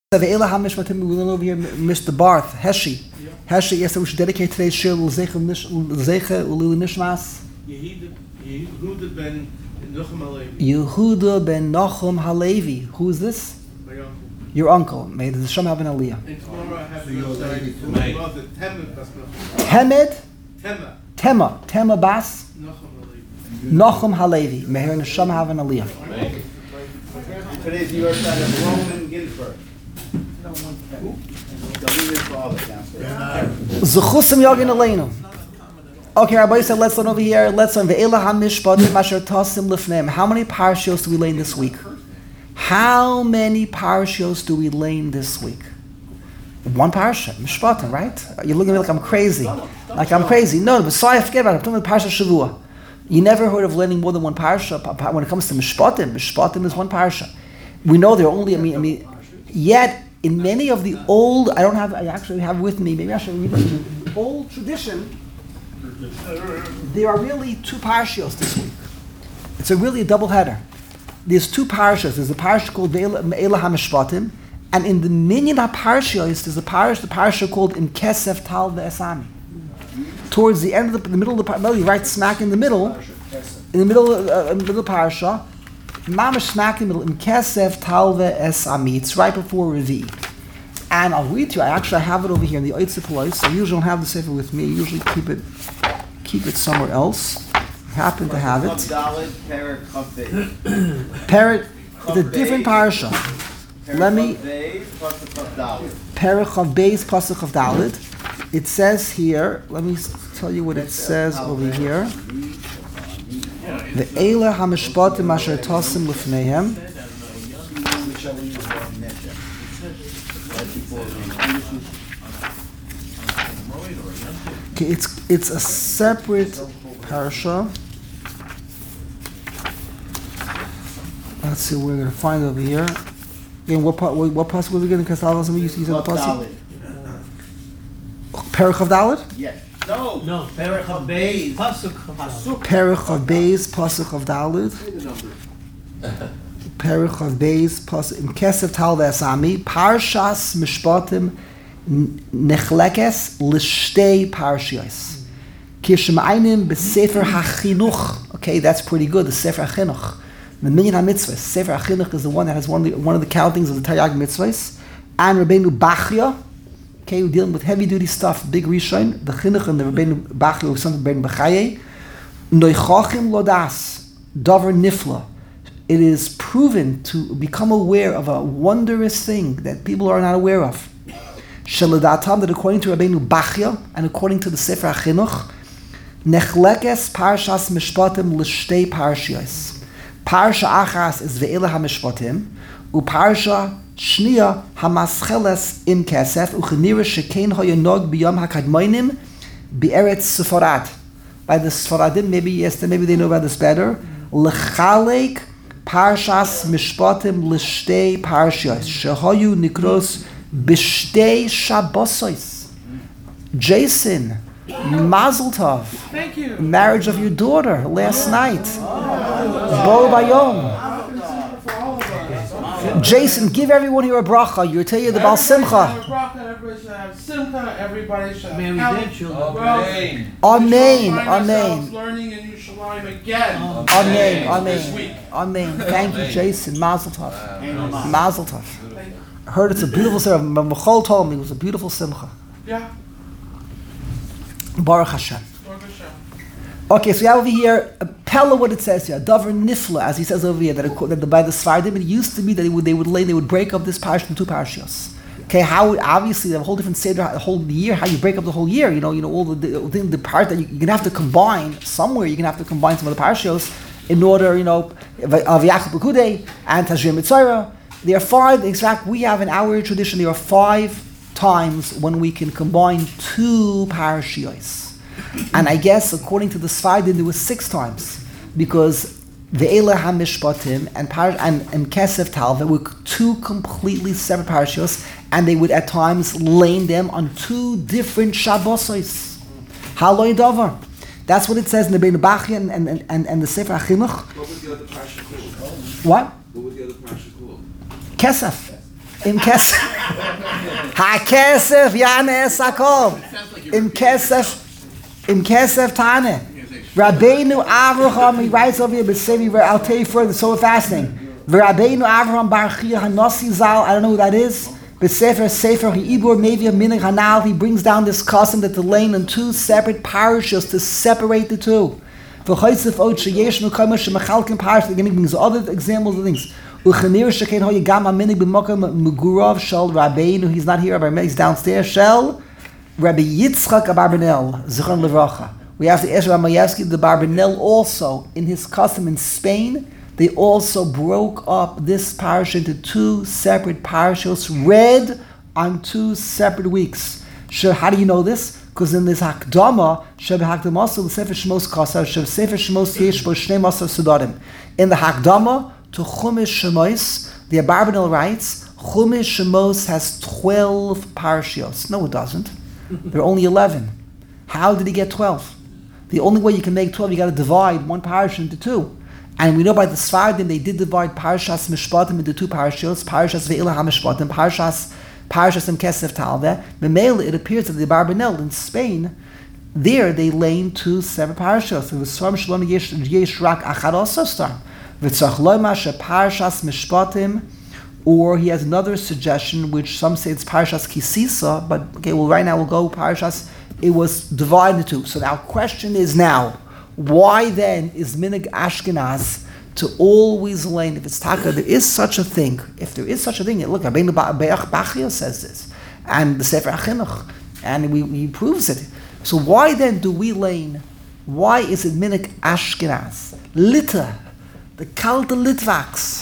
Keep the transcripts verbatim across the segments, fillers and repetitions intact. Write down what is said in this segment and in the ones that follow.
Ve'ela HaMishpatim, we learn over here, Mister Barth, Heshi. Yeah. Heshi, yes, so we should dedicate today's shir l'zecha u'lili nishmas. Yehuda ben Nachum Halevi. Yehuda ben Nachum Halevi. Who is this? My uncle. Your uncle. May the Hashem have an aliyah. And tomorrow I have to my mother, Tema Bas Nachum. Hemed? Tema. Tema. Tema Bas? Nachum Halevi. Nachum Halevi. May her Hashem have an aliyah. Today's New York side of Roman Ginsburg. Zechusim Yagin Aleinu. Okay, Rabbi said, let's learn over here. Let's learn Ve'ela HaMishpatim Asher Tasim Lifneim. How many parashiyos do we learn this week? How many parashiyos do we learn this week? One parasha, Mishpatim, right? You're looking at me like I'm crazy. Like I'm crazy. No, but sorry, I forget about it. I'm talking about Parasha Shavua. You never heard of learning more than one parasha when it comes to Mishpatim. Mishpatim is one parasha. We know there are only, I mean, I mean, yet in many of the old, I don't have, I actually have with me, maybe I should read it, the old tradition, there are really two parashiyos this week. It's a really a double header. There's two parashas. There's a parasha called Ve'ela HaMishpatim, and in the minyan ha-parashiyos, there's a parasha, the parasha called Im Kesef Tal Ve'esami. Towards the end of the, the middle of the parasha, right smack in the middle, in the middle of uh, in the middle of the parasha, Mamash smack in the middle, Im Kesef Tal Ve'esami. It's right before Revi. And I'll read to you, I actually have it over here in the Oitze Palois. I usually don't have the sefer with me. I usually keep it keep it somewhere else. I happen to have it. Parrot, it's a different parasha. Let me. Perek Chav Beis Pasuk of Dalet. It says here, let me tell you what it says over here. Ve'ela HaMishpatim Asher Tasim Lifneihem. Okay, it's it's a separate parasha. Let's see, we're gonna find over here. Again, what part? What, what pasuk was it again? Because I was used to use the pasuk. Perek Chav Dalet? Yes. No. No. Perek Chav Beis Pasuk Pasuk. Perek Chav Beis Pasuk of Dalet. Perek Chav Beis Pasuk Im Kesef Tal Ve'esami. Parshas Mishpatim Nechlekes L'Shtei Parshiyos. Kishem Einim B'Sefer HaChinuch. Okay, that's pretty good. The Sefer HaChinuch. The Minyan HaMitzvahs. Sefer HaChinuch is the one that has one of the, one of the countings of the Taryag Mitzvahs. And Rabbeinu Bachya. Okay, we're dealing with heavy-duty stuff. Big Rishon. The Chinuch and the Rabbeinu Bachya was something Rabbeinu Bechaye. Noichachim Lodas. Davar Nifla. It is proven to become aware of a wondrous thing that people are not aware of. Sheladatam, that according to Rabbeinu Bachya and according to the Sefer HaChinuch, Nechlekes Parshas Mishpatim L'Shtei Parshiyos. Parsha Achas is Ve'ela HaMishpatim, uParsha Shniya HaMascheles Im Kesef, uChenira Shekein Hoyanog B'Yom HaKadmoinim B'Eretz Sepharad. By the Sfaradim, maybe yes, maybe they know about this better. L'Chalek Parshas Mishpatim L'Shtei Parshiyos Shehoyu Nikros B'Shtei Shabbosos. Jason, Mazel Tov. Thank you. Marriage of your daughter last night. Bo Bayom. Jason, give everyone here a bracha. You're telling you the Baal Simcha. Everybody should have Simcha. Everybody should have May we did children. Amen. Amen. Find Amen. ourselves learning in Yerushalayim again. Amen. This week. Amen. Amen. Thank you, Jason. Mazel Tov. Mazel Tov. I heard it's a beautiful simcha. Michal told me it was a beautiful simcha. Yeah. Baruch Hashem. Baruch Hashem. Okay, so we have over here, a Pella, what it says here, Davar Nifla, as he says over here, that, it, that by the Sfardim, it used to be that they would they would lay, they would break up this parish into two parashiyos. Okay, how obviously they have a whole different seder, a whole year, how you break up the whole year. You know, you know all the the, the part that you, you're gonna have to combine somewhere. You're gonna have to combine some of the parashiyos in order, you know, of Yachid B'Kudei and Tashrim Mitzayra. There are five. In fact, we have in our tradition there are five times when we can combine two parashiyos. And I guess according to the Sfardim there was six times because Ve'ela HaMishpatim and Par and, and Kesef Tal, there were two completely separate parashiyos, and they would at times lay them on two different Shabbosos. Haloi Davar. That's what it says in the Bein Bachya and, and, and, and the Sefer HaChinuch. What was the other parasha called? What? What was the other parasha called? Kesef. Im Kesef. Ha-kesef yanes hakol. Im Kesef. Im Kesef Tane. Rabbeinu Avraham, he writes over here, but say, I'll tell you further, so fascinating. Rabbeinu Avraham Bar Chia Hanasi Zal, I don't know who that is, but Sefer Sefer Ibur Mevia Minig Hanal, he brings down this custom that the lane in two separate parashas to separate the two. For Chaytzef Od Sheyesh Mekama Shemachalkim Parash, again, he brings other examples of things. Uchanir Sheken Ho Yigam Aminig B'Mokam Megurav Shel Rabbeinu, he's not here, he's downstairs, Shel Rabbi Yitzchak Abarbanel, Zichron Levracha. We have to ask Rabbi Mayevsky, the Barbanel also, in his custom in Spain, they also broke up this parish into two separate parashos, read on two separate weeks. So how do you know this? Because in this Hakdama, Sheb Hakdama, the Sefer Shmos Kasar, Sheb Sefer Shmos Yesh Bo Shnei Masar Sudarim. In the Hakdama to Chumash Shemos, the Barbanel writes, Chumash Shemos has twelve parashos. No, it doesn't. There are only eleven. How did he get twelve? The only way you can make twelve, you got to divide one parasha into two. And we know by the Sfardim, they did divide Parashas Mishpatim into two parashas, Parashas Ve'ila HaMishpatim, Parashas Parashas Im Kesef Talveh. Memela, it appears that the Barbanel in Spain, there they lane two separate parashas. It was Svarm Shalom Yesh Rak Achad also star. V'tzach Loima She Parashas Mishpatim, or he has another suggestion, which some say it's Parashas Kisisa, but okay, well right now we'll go Parashas. It was divided into two. So our question is now, why then is Minig Ashkenaz to always lane, if it's Taka, there is such a thing, if there is such a thing, look, Rabbeinu Bachya says this, and the Sefer HaChinuch, and we, he proves it. So why then do we lane? Why is it Minig Ashkenaz? Litter, the Kalta Litvaks.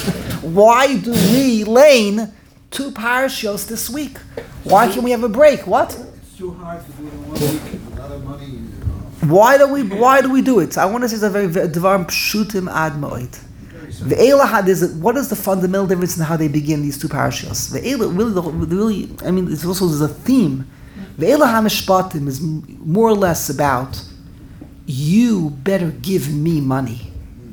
Why do we lane two parashos this week? Why can't we have a break? What? Too hard to do it in one week. A lot of money. Why do we? Why do we do it? I want to say it's a very devar pshutim ad moed. The Eilahad is what is the fundamental difference in how they begin these two parashas? The Eilah really, the, really, I mean, it's also there's a theme. The Eilah Mishpatim is more or less about you better give me money,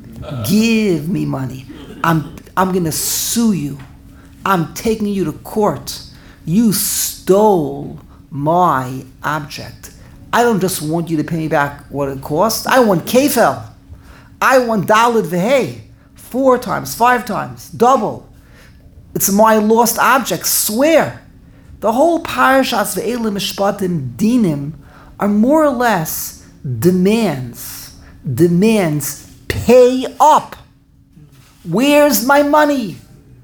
give me money. I'm I'm gonna sue you. I'm taking you to court. You stole my object. I don't just want you to pay me back what it cost. I want kefel. I want dalit v'hei. Four times, five times, double. It's my lost object. Swear. The whole parashas ve'elah mishpatim dinim are more or less demands. Demands. Pay up. Where's my money?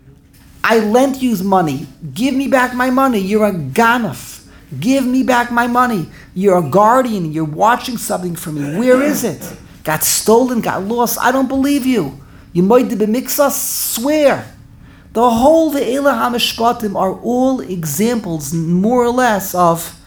I lent you money. Give me back my money. You're a ganaf. Give me back my money. You're a guardian. You're watching something for me. Where is it? Got stolen, got lost. I don't believe you. You might be mixas. Swear. The whole Ve'elah HaMishpatim are all examples, more or less, of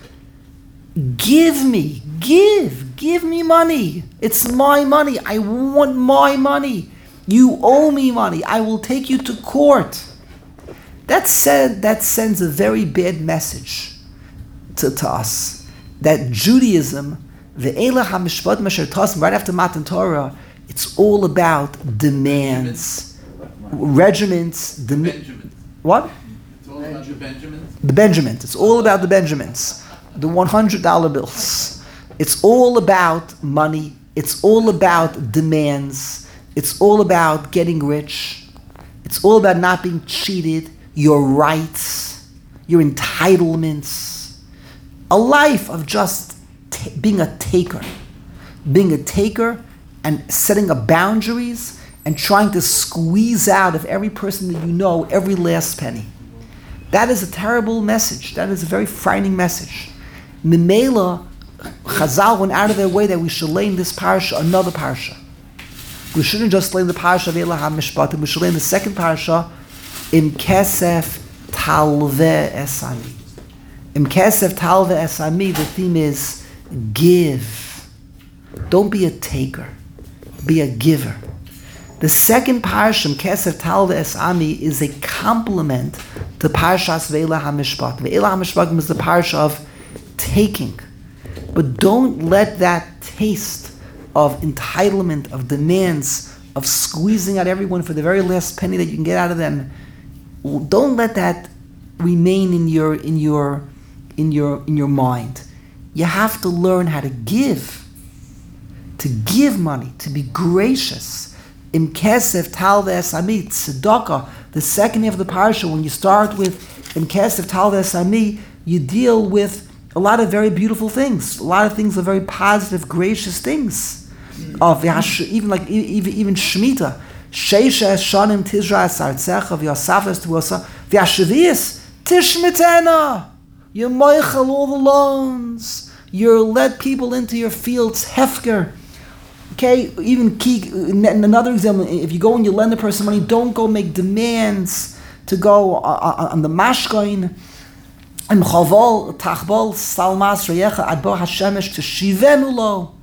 give me, give, give me money. It's my money. I want my money. You owe me money. I will take you to court. That said, that sends a very bad message to, to us. That Judaism, Ve'elah HaMishpatim Asher Tasim, right after Matan Torah, it's all about demands, regiments, dem- Benjamins. what? It's all about the Benjamins. The Benjamins. It's all about the Benjamins. The one hundred dollar bills. It's all about money. It's all about demands. It's all about getting rich. It's all about not being cheated. Your rights, your entitlements. A life of just t- being a taker. Being a taker and setting up boundaries and trying to squeeze out of every person that you know every last penny. That is a terrible message. That is a very frightening message. Mimela, Chazal went out of their way that we should lay in this parasha another parasha. We shouldn't just lay in the parasha of Ve'elah HaMishpatim. We should lay in the second parasha, Im Kesef Talveh Esami. Im Kesef Talveh Esami, the theme is give. Don't be a taker. Be a giver. The second parasha, Im Kesef Talveh Esami, is a complement to Parashas Ve'elah HaMishpatim. Ve'elah HaMishpatim is the parasha of taking. But don't let that taste of entitlement, of demands, of squeezing out everyone for the very last penny that you can get out of them, don't let that remain in your in your in your in your mind. You have to learn how to give. To give money, to be gracious. Im kesef tal ve'esami, tzedakah. The second half of the parsha, when you start with Im kesef tal ve'esami, you deal with a lot of very beautiful things. A lot of things are very positive, gracious things. Of even like even even Shemitah. Sheisha shanim tizra asartzecha v'yasafes tuasa v'yashavias tishmitena. You moichel all the loans. You let people into your fields. Hefker. Okay, even key, another example, if you go and you lend a person money, don't go make demands to go on the mashkoin. And chaval tachbol salmas reyecha adbo hashemesh to shivenu lo.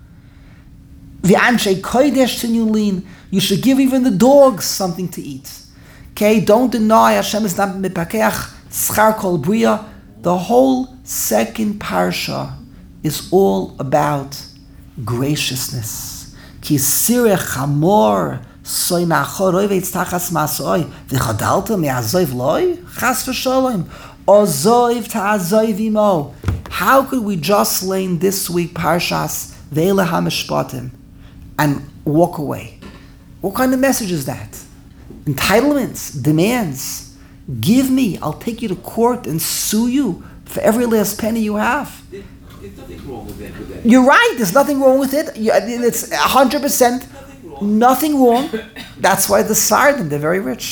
V'anshe kodesh tinulin. You should give even the dogs something to eat. Okay, don't deny Hashem is not mipakeach schar kol bria. The whole second parsha is all about graciousness. Ki sirech hamor soy nachor oivetz tachas masoi v'chodalta me'azoiv loy chas v'sholem ozoiv ta'azoiv imo. How could we just learn this week parshas ve'ele hamishpatim and walk away? What kind of message is that? Entitlements, demands. Give me, I'll take you to court and sue you for every last penny you have. There's nothing wrong with that. With that. You're right, there's nothing wrong with it. You, it's one hundred percent nothing wrong. That's why the Sardim, they're very rich.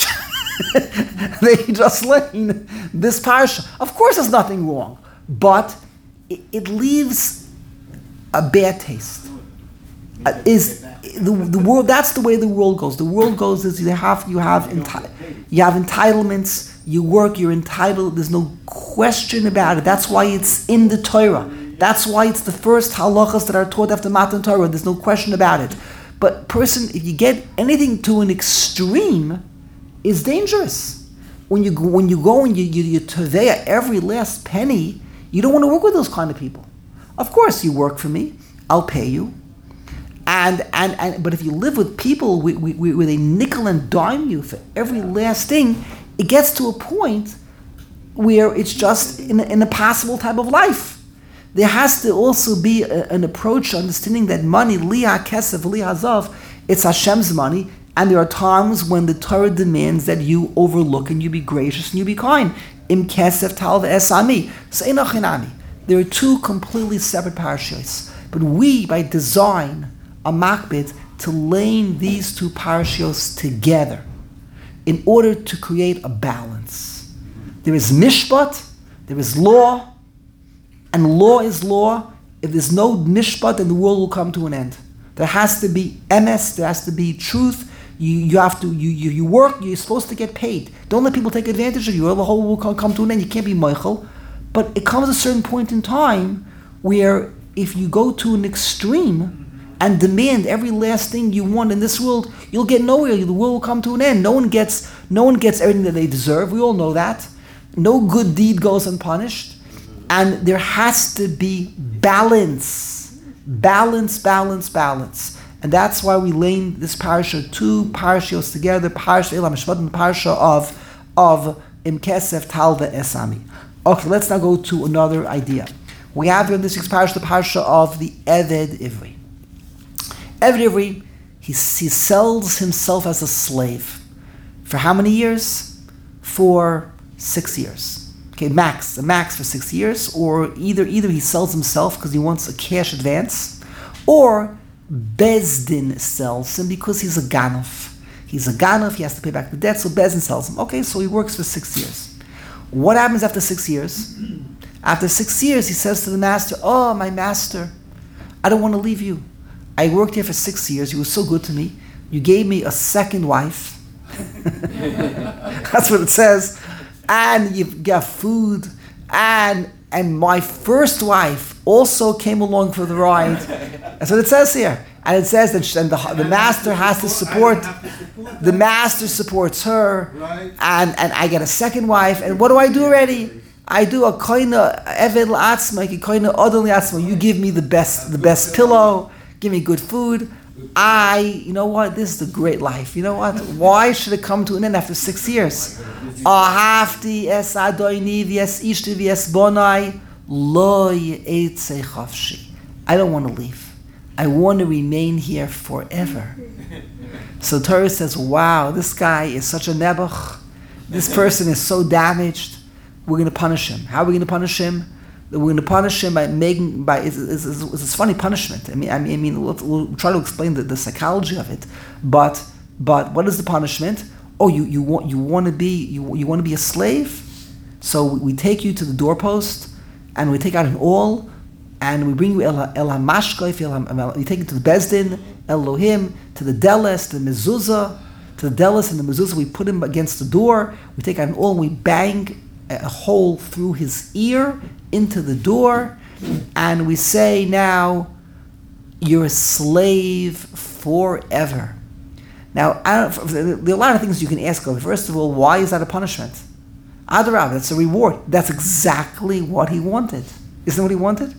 They just learn this parsha. Of course there's nothing wrong, but it, it leaves a bad taste. Uh, is the the world? That's the way the world goes. The world goes is you have you have enti- you have entitlements. You work. You're entitled. There's no question about it. That's why it's in the Torah. That's why it's the first halachas that are taught after Matan Torah. There's no question about it. But person, if you get anything to an extreme, is dangerous. When you go, when you go and you you, you teveya every last penny, you don't want to work with those kind of people. Of course, you work for me. I'll pay you. And, and and but if you live with people where, where they nickel and dime you for every last thing, it gets to a point where it's just an, an impossible type of life. There has to also be a, an approach understanding that money, liha kesef, liha zav, it's Hashem's money, and there are times when the Torah demands that you overlook and you be gracious and you be kind. Im kesef tal ve'esami, se'ena chinami. There are two completely separate parashiyos, but we, by design, a makbid to laying these two parashios together in order to create a balance. There is mishpat, there is law, and law is law. If there's no mishpat, then the world will come to an end. There has to be emes, there has to be truth. You you have to you you, you work. You're supposed to get paid. Don't let people take advantage of you, or the whole world will come to an end. You can't be meichel. But it comes a certain point in time where if you go to an extreme and demand every last thing you want in this world, you'll get nowhere. The world will come to an end. No one gets no one gets everything that they deserve. We all know that. No good deed goes unpunished. And there has to be balance. Balance, balance, balance. And that's why we lay this parasha, two parashas together, parasha Eila Mishpat and parasha of of Im Kesef Tal Ve'esami. Okay, let's now go to another idea. We have here in this week's parasha the parasha of the Eved Ivri. Eved Ivri, he, he sells himself as a slave. For how many years? For six years. Okay, max, the max for six years, or either either he sells himself because he wants a cash advance, or Bezdin sells him because he's a ganov. He's a ganov, he has to pay back the debt, so Bezdin sells him. Okay, so he works for six years. What happens after six years? After six years, he says to the master, "Oh, my master, I don't want to leave you. I worked here for six years. You were so good to me. You gave me a second wife." That's what it says. And you got food, and and my first wife also came along for the ride. That's what it says here. And it says that and the, the master has to support, the master supports her, and, and I get a second wife. And what do I do already? I do a koina eved la'atzma, a koina odol la'atzma. You give me the best, the best pillow, give me good food. I, you know what, this is the great life. You know what? Why should it come to an end after six years? Ahavti es adoini v'es ishti v'es bonai lo ye'etzei chavshi. I don't want to leave. I want to remain here forever. So Torah says, wow, this guy is such a nebuch. This person is so damaged. We're going to punish him. How are we going to punish him? We're going to punish him by making, by, it's, it's, it's, it's a funny punishment. I mean, I mean, I mean we'll, we'll try to explain the, the psychology of it. But, but what is the punishment? Oh, you, you want, you want to be, you, you want to be a slave? So we, we take you to the doorpost, and we take out an awl, and we bring you el, el hamashkoif, el, we take you to the Bezdin, Elohim, to the Deles, to the Mezuzah, to the Deles and the Mezuzah. We put him against the door. We take out an awl, and we bang a hole through his ear into the door, and we say, now you're a slave forever. Now, I don't, there are a lot of things you can ask of. First of all, why is that a punishment? Adarab, that's a reward. That's exactly what he wanted. Isn't that what he wanted?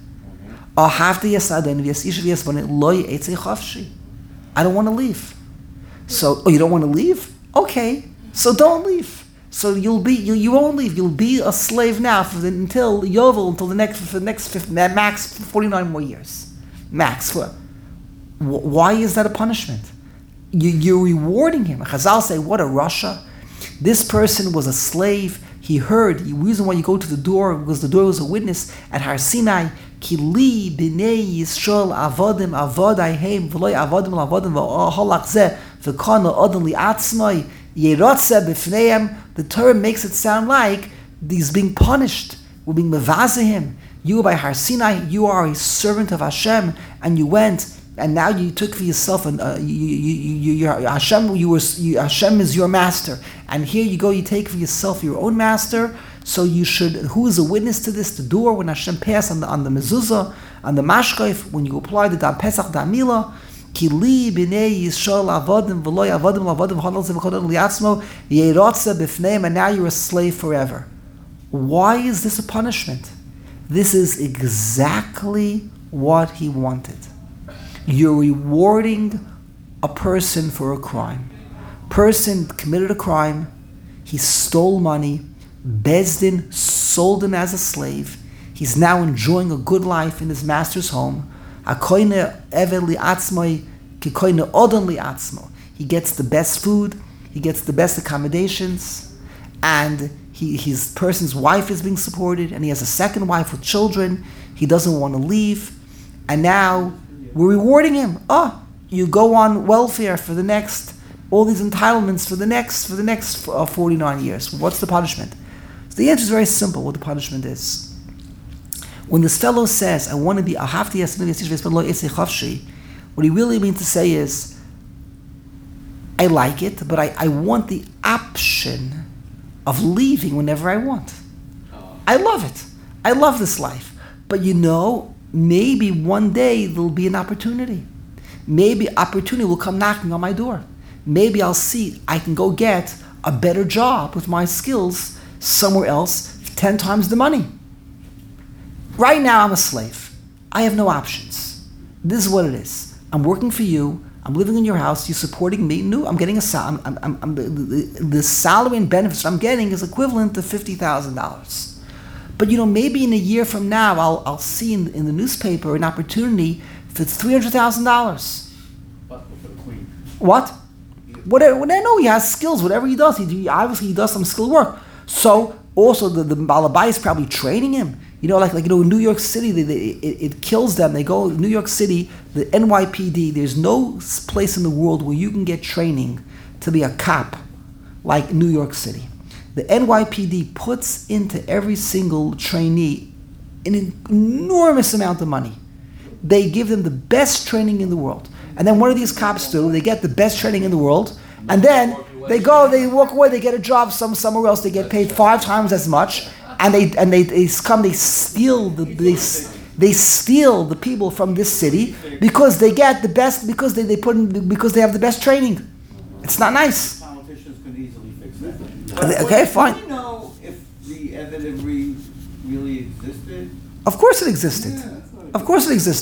I don't want to leave. So, oh, you don't want to leave? Okay, so don't leave. So you'll be you, you won't leave. You'll be a slave now for the, until Yovel, until the next for the next fifty, max forty-nine more years, max. For why is that a punishment? You, you're rewarding him. Chazal say, what a rasha! This person was a slave. He heard. The reason why you go to the door because the door was a witness at Har Sinai. Kili b'nei Yisrael avodim avodayhem v'loy avodim lavodim v'holach zeh v'kana odin li'atzmai. The Torah makes it sound like he's being punished. We're being mevazeh. You by Har Sinai, you are a servant of Hashem, and you went, and now you took for yourself, and uh, you, you, you, you, Hashem, you were, you, Hashem is your master, and here you go, you take for yourself your own master. So you should. Who is a witness to this? The door when Hashem passed on the on the mezuzah, on the mashkoif, when you apply the dam pesach dam milah. Kili b'nei Yisrael avodim v'loy avodim lavodim v'hodol zev'chodol li'atzmo yeirotze b'fneim, and now you're a slave forever. Why is this a punishment? This is exactly what he wanted. You're rewarding a person for a crime. Person committed a crime. He stole money. Bezdin sold him as a slave. He's now enjoying a good life in his master's home. He gets the best food, he gets the best accommodations, and he, his person's wife is being supported, and he has a second wife with children. He doesn't want to leave, and now we're rewarding him. Oh, you go on welfare for the next, all these entitlements for the next for the next uh, forty-nine years. What's the punishment? So the answer is very simple. What the punishment is. When this fellow says, I want to be, what he really means to say is, I like it, but I, I want the option of leaving whenever I want. I love it. I love this life. But you know, maybe one day there'll be an opportunity. Maybe opportunity will come knocking on my door. Maybe I'll see I can go get a better job with my skills somewhere else, ten times the money. Right now, I'm a slave. I have no options. This is what it is. I'm working for you. I'm living in your house. You're supporting me. No, I'm getting a salary. I'm, I'm, I'm, the, the, the salary and benefits I'm getting is equivalent to fifty thousand dollars. But you know, maybe in a year from now, I'll, I'll see in, in the newspaper an opportunity if it's three hundred thousand dollars. But for the queen. What? Whatever. Well, I know he has skills. Whatever he does, he, he obviously he does some skilled work. So also the the Balabai is probably training him. You know, like, like you know, in New York City, they, they, it, it kills them. They go, New York City, the N Y P D, there's no place in the world where you can get training to be a cop like New York City. The N Y P D puts into every single trainee an enormous amount of money. They give them the best training in the world. And then what do these cops do? They get the best training in the world, and then they go, they walk away, they get a job some, somewhere else, they get paid five times as much. And they and they, they come they steal the they, they steal the people from this city because they get the best because they, they put in, because they have the best training. It's not nice. Politicians could easily fix that. Okay, fine. Do you know if the evidence really existed? Of course it existed. Yeah, Of course it existed.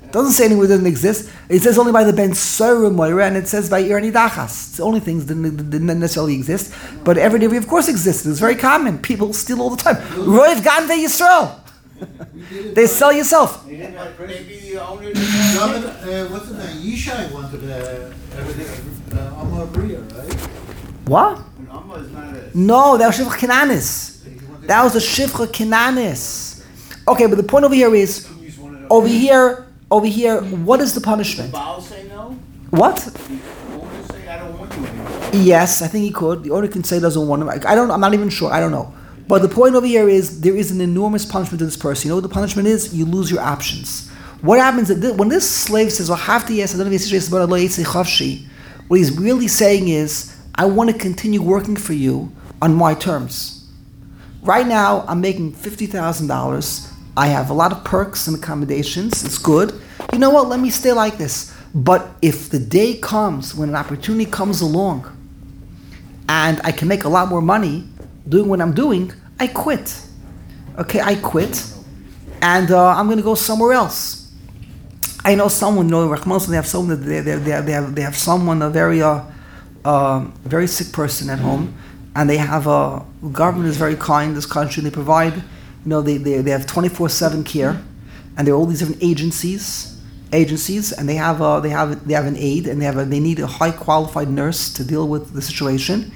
It doesn't say anywhere it doesn't exist. It says only by the Ben Sora Moira, and it says by Irani Dachas. It's the only things that didn't necessarily exist. But every day, of course, existed. It's very common. People steal all the time. Roiv Gande Yisrael. They sell yourself. Maybe the owner. Jonathan, uh, what's the name? Yishai wanted uh, everything, uh, Amar Bria, right? What? Amma is not a. No, that was Shivcha Kinanis. That was the Shivcha Kinanis. Okay, but the point over here is, over here, over here, what is the punishment? Baal say no? What? The owner say I don't want you anymore. Yes, I think he could. The owner can say doesn't want him. I don't. I'm not even sure. I don't know. But the point over here is there is an enormous punishment to this person. You know what the punishment is? You lose your options. What happens is when this slave says, "Well, have to yes," what he's really saying is, "I want to continue working for you on my terms. Right now, I'm making fifty thousand dollars. I have a lot of perks and accommodations. It's good. You know what? Let me stay like this. But if the day comes when an opportunity comes along, and I can make a lot more money doing what I'm doing, I quit. Okay, I quit, and uh, I'm going to go somewhere else. I know someone. You know, they have someone. They they they have they have, they have someone a very uh, uh, very sick person at home, and they have a the government is very kind. This country, they provide. You know, they they they have twenty-four seven care, and there are all these different agencies, agencies, and they have a, they have they have an aide, and they have a, they need a high qualified nurse to deal with the situation.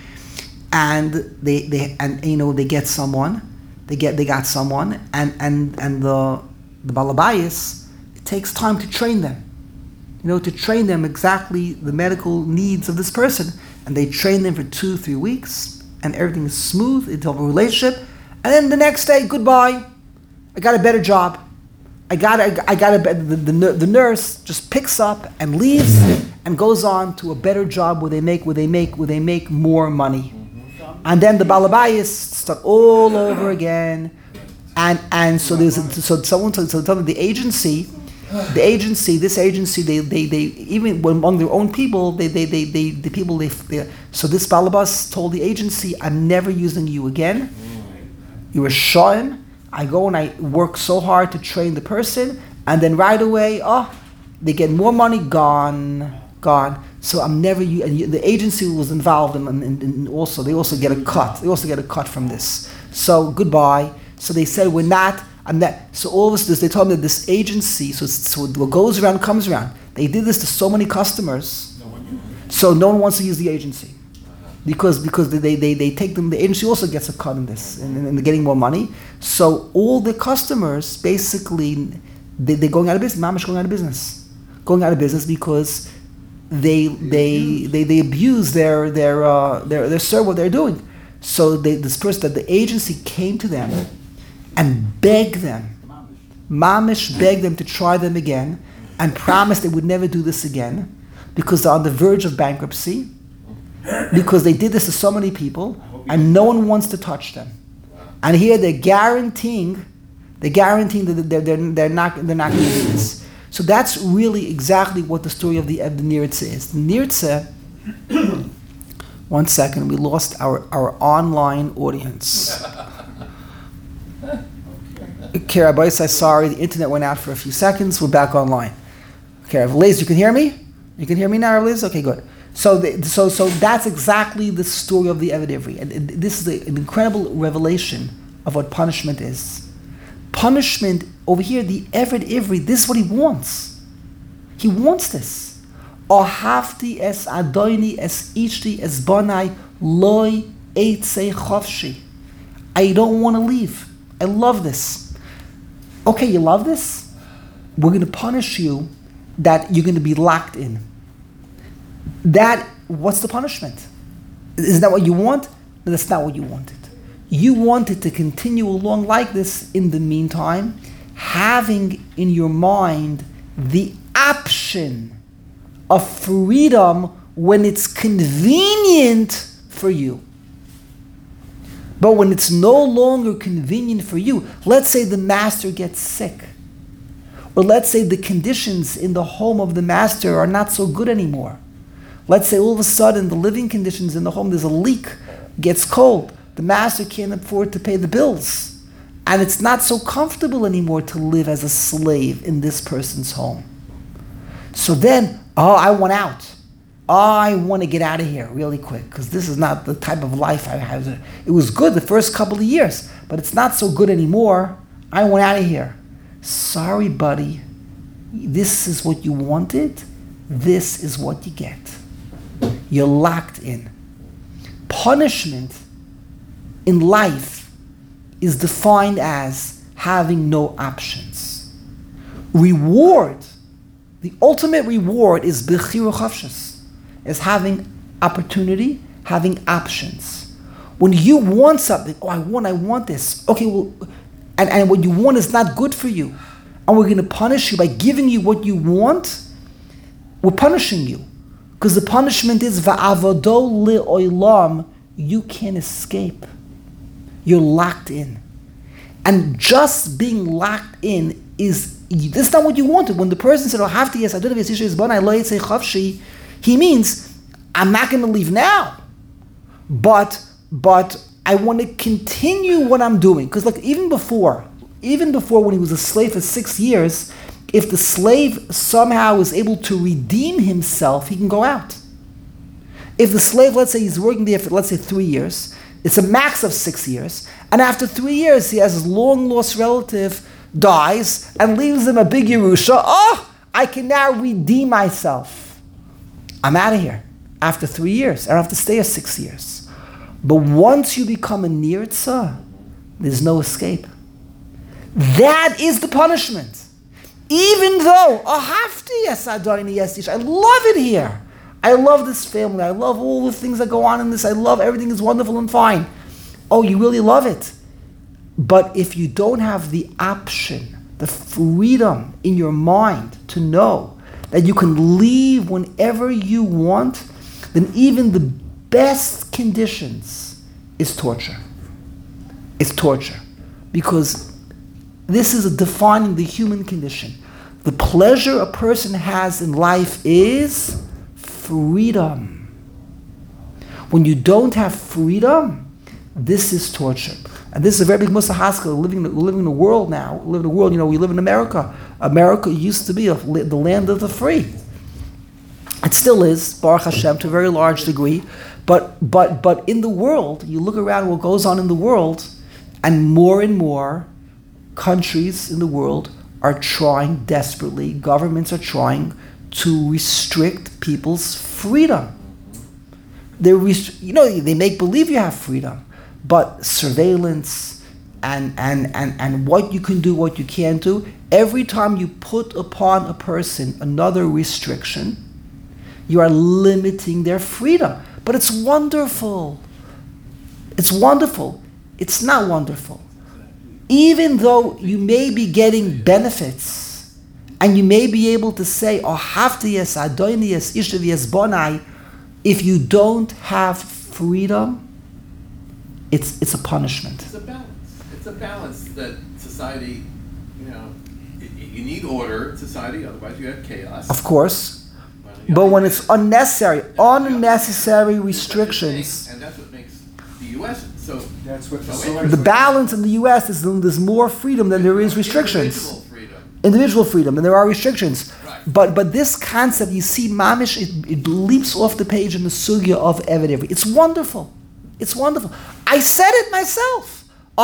And they, they and you know they get someone, they get they got someone, and and and the the balabayas, it takes time to train them, you know, to train them exactly the medical needs of this person, and they train them for two three weeks, and everything is smooth. They develop a relationship, and then the next day, goodbye. I got a better job. I got a, I got a the, the the nurse just picks up and leaves and goes on to a better job where they make where they make where they make more money. And then the balabayas start all over again, and and so there's so someone told so tell me the agency, the agency this agency they they, they even among their own people they they they, they the people they, they so this balabas told the agency, I'm never using you again. You're a shoim. I go and I work so hard to train the person, and then right away, oh, they get more money, gone, gone. So I'm never, and the agency was involved, and, and, and also they also get a cut. They also get a cut from this. So goodbye. So they said we're not. I'm not. So all of this, they told me that this agency. So, so what goes around comes around. They did this to so many customers. So no one wants to use the agency because because they they, they take them. The agency also gets a cut in this, and, and they're getting more money. So all the customers basically they, they're going out of business. Mamash going out of business, going out of business because. They they they they abuse their their uh, their their serve what they're doing. So they, this person that the agency came to them and begged them, mamish begged them to try them again, and promised they would never do this again because they're on the verge of bankruptcy, because they did this to so many people and no one wants to touch them. And here they're guaranteeing, they're guaranteeing that they're they're, they're not they're not going to do this. So that's really exactly what the story of the, of the Nirtze is. The Nirtze, one second, we lost our, our online audience. Okay, Rabbi, I'm sorry, the internet went out for a few seconds. We're back online. Okay, Liz, you can hear me? You can hear me now, Liz? Okay, good. So, the, so, so that's exactly the story of the Eved Ivri. And, and this is a, an incredible revelation of what punishment is. Punishment over here, the Eved Ivri, this is what he wants. He wants this. Ohavti es adoini es ichti es banai loy eitzei chavshi. I don't want to leave. I love this. Okay, you love this? We're going to punish you that you're going to be locked in. That, what's the punishment? Isn't that what you want? No, that's not what you wanted. You wanted to continue along like this in the meantime, having in your mind the option of freedom when it's convenient for you. But when it's no longer convenient for you, let's say the master gets sick, or let's say the conditions in the home of the master are not so good anymore. Let's say all of a sudden the living conditions in the home, there's a leak, gets cold. The master can't afford to pay the bills. And it's not so comfortable anymore to live as a slave in this person's home. So then, oh, I want out. Oh, I want to get out of here really quick because this is not the type of life I have. It was good the first couple of years, but it's not so good anymore. I want out of here. Sorry, buddy. This is what you wanted. This is what you get. You're locked in. Punishment in life is defined as having no options. Reward, the ultimate reward is b'chiru chafshus, is having opportunity, having options. When you want something, oh, I want, I want this. Okay, well, and, and what you want is not good for you. And we're going to punish you by giving you what you want. We're punishing you. Because the punishment is va'avodo li'olam, you can't escape. You're locked in. And just being locked in is, this is not what you wanted. When the person said, oh, hafti yes, I don't have yes, isha yisbana, lo yitzei chavshi, he means, I'm not going to leave now. But, but I want to continue what I'm doing. Because look, even before, even before when he was a slave for six years, if the slave somehow is able to redeem himself, he can go out. If the slave, let's say he's working there for, let's say, three years, it's a max of six years, and after three years he has his long-lost relative dies and leaves him a big Yerusha, oh, I can now redeem myself. I'm out of here after three years. I don't have to stay here six years. But once you become a nirtza, there's no escape. That is the punishment. Even though, yes, I love it here. I love this family. I love all the things that go on in this. I love everything is wonderful and fine. Oh, you really love it. But if you don't have the option, the freedom in your mind to know that you can leave whenever you want, then even the best conditions is torture. It's torture. Because this is a defining the human condition. The pleasure a person has in life is freedom. When you don't have freedom, this is torture. And this is a very big Musa Haskell. Living, living in the world now. We live in the world, you know, we live in America. America used to be a, the land of the free. It still is, Baruch Hashem, to a very large degree. But, but, but in the world, you look around what goes on in the world, and more and more countries in the world are trying desperately, governments are trying to restrict people's freedom. They rest- you know, they make believe you have freedom, but surveillance and, and, and, and what you can do, what you can't do, every time you put upon a person another restriction, you are limiting their freedom. But it's wonderful. It's wonderful. It's not wonderful. Even though you may be getting benefits, and you may be able to say, oh, hafti adoni yes ishav yes bonai, if you don't have freedom, it's it's a punishment. It's a balance. It's a balance that society, you know, it, you need order in society, otherwise you have chaos. Of course. Well, you But know, when it's unnecessary, unnecessary restrictions, and that's what makes the U S so. That's what the so source- the balance in the U S is there's more freedom than there is restrictions. Individual freedom. Individual freedom, and there are restrictions. Right. But but this concept, you see, mamish, it, it leaps off the page in the sugya of Eved Ivri. It's wonderful. It's wonderful. I said it myself.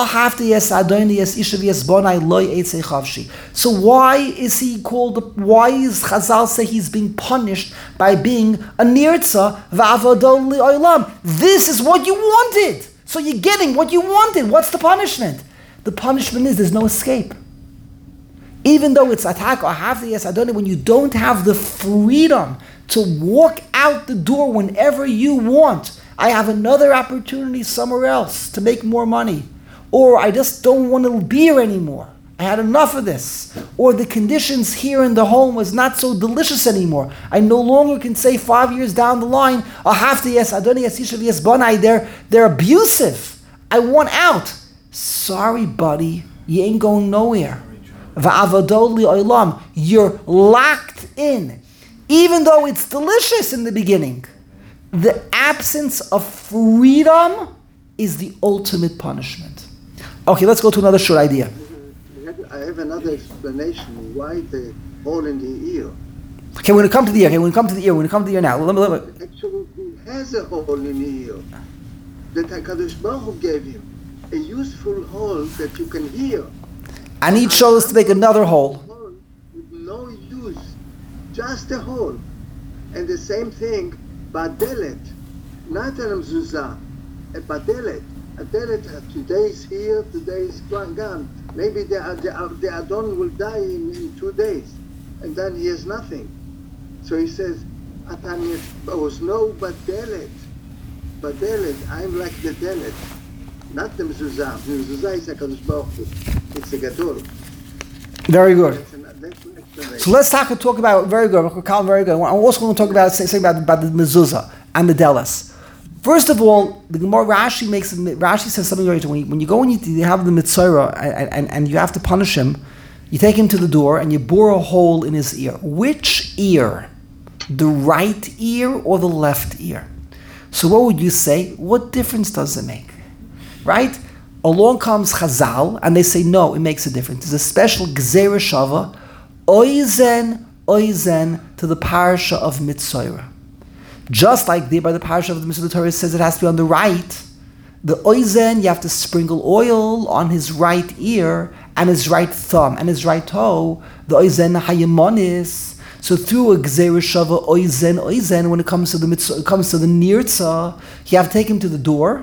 So why is he called, why is Chazal say he's being punished by being a nirtza va'avado li'olam? This is what you wanted. So you're getting what you wanted. What's the punishment? The punishment is there's no escape. Even though it's attack or have the yes, I don't know, when you don't have the freedom to walk out the door whenever you want, I have another opportunity somewhere else to make more money. Or I just don't want to be here anymore. I had enough of this. Or the conditions here in the home was not so delicious anymore. I no longer can say five years down the line, I have to yes, I don't yes, Yishav yes, Banai, they're they're abusive. I want out. Sorry, buddy, you ain't going nowhere. Va'avadol li'olam, you're locked in. Even though it's delicious in the beginning, the absence of freedom is the ultimate punishment. Okay, let's go to another short idea. I have another explanation why the hole in the ear. Okay, we're going to come to the ear. Okay, we're going to come to the ear. We're going to come to the ear now. Let me, let me. Actually, he has a hole in the ear that HaKadosh Baruch Hu gave him. A useful hole that you can hear. And he chose to make another hole. Hole with no use. Just a hole. And the same thing, badelet. Not a mezuzah. A badelet. A badelet, uh, today is here, today is gone. Maybe the, the, the Adon will die in, in two days. And then he has nothing. So he says, Atanya, there was no badelet. Badelet, I'm like the delet. Not the mezuzah. The mezuzah is HaKadosh Baruch Hu. It's a gadol. Very good. That's an, that's an explanation. So let's talk talk about very good. Colin, very good. I'm also going to talk about say, about about the mezuzah and the delis. First of all, the Gemara Rashi makes Rashi says something very interesting. When you, when you go and you, you have the mitzvah and, and and you have to punish him, you take him to the door and you bore a hole in his ear. Which ear? The right ear or the left ear? So what would you say? What difference does it make? Right? Along comes Chazal, and they say, no, it makes a difference. There's a special Gzeira Shava, Oizen, Oizen, to the parasha of Mitzorah. Just like there by the parasha of the Mitzvah Torah says it has to be on the right, the Oizen, you have to sprinkle oil on his right ear, and his right thumb, and his right toe, the Oizen Hayemonis. So through a Gzeira Shava, Oizen, Oizen, when it comes to the mitzvah, it comes to the Nirtza, you have to take him to the door,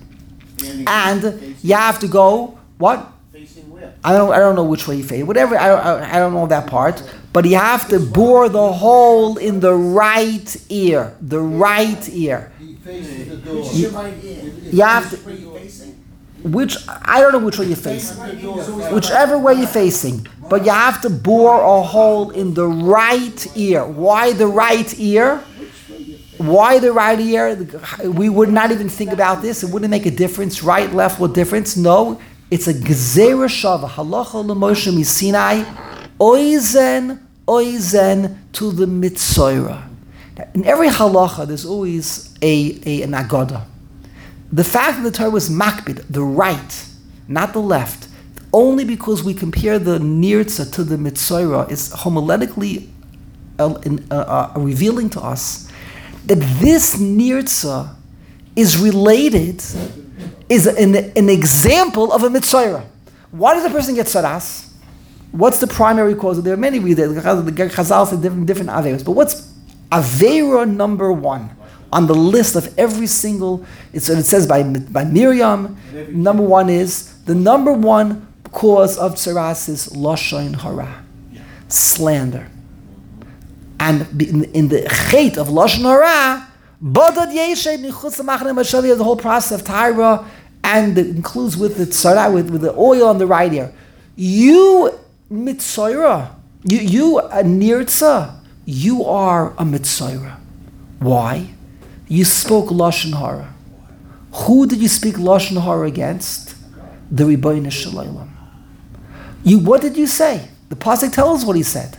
and you have to go, what? Facing where? I don't I don't know which way you face. Whatever, I, I, I don't know that part. But you have to bore the hole in the right ear. The right ear. He faces the door. Which is your right ear? You have to, Where you facing? which, I don't know which way you're facing. Whichever way you're facing. But you have to bore a hole in the right ear. Why the right ear? Why the right ear? We would not even think about this. It wouldn't make a difference. Right, left, what difference? No. It's a Gzeira Shava. Halacha l'Moshe Misinai. Oizen, oizen to the Mitzorah. In every halacha, there's always a, a an agada. The fact that the Torah was makbid, the right, not the left, only because we compare the nirtza to the Mitzorah is homiletically uh, uh, uh, revealing to us that this nirtza is related, is an, an example of a mitzvah. Why does a person get saras? What's the primary cause? There are many reasons. The Chazal said different, different averos. But what's avera number one on the list of every single, it's, it says by, by Miriam, number one is, the number one cause of tsaras is lashon hara, slander. And in, in the chait of lashon hara, bodad yeshev nichutz l'machne mashavi, the whole process of Tyra, and it includes with the tzara, with, with the oil on the right ear. You mitzayra, you you a nirtza, you are a mitzayra. Why? You spoke lashon hara. Who did you speak lashon hara against? The Ribono Shel Olam. You what did you say? The pasuk tells us what he said.